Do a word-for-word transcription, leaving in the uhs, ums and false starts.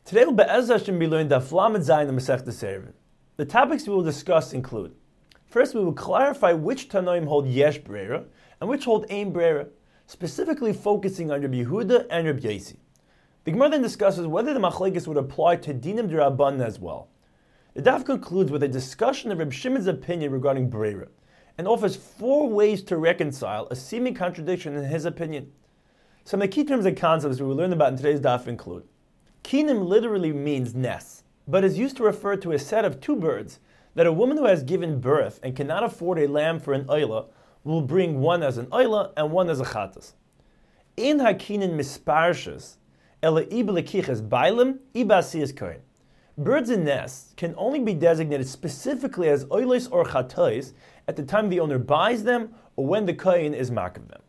Today will Be'ez Hashem be learned Daf Lamed Zayin and Masechtas Eruvin. The topics we will discuss include: first, we will clarify which Tanoim hold Yesh Breira and which hold Ein Breira, specifically focusing on Rabbi Yehuda and Rabbi Yosi. The Gemara then discusses whether the Machlekes would apply to Dinim D'Rabbanan as well. The Daf concludes with a discussion of Reb Shimon's opinion regarding Breira, and offers four ways to reconcile a seeming contradiction in his opinion. Some of the key terms and concepts we will learn about in today's Daf include: Kinim literally means nests, but is used to refer to a set of two birds that a woman who has given birth and cannot afford a lamb for an oila will bring one as an oila and one as a chatas. In hakinin misparshas, ela iblekiches bailim ibasiyas kohen. Birds in nests can only be designated specifically as oilos or chatos at the time the owner buys them or when the kohen is mark of them.